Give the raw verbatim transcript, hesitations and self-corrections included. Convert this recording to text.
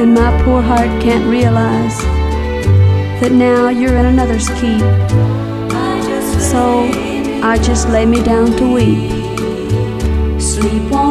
and my poor heart can't realize that now you're in another's keep. So I just lay me down to weep. Sleep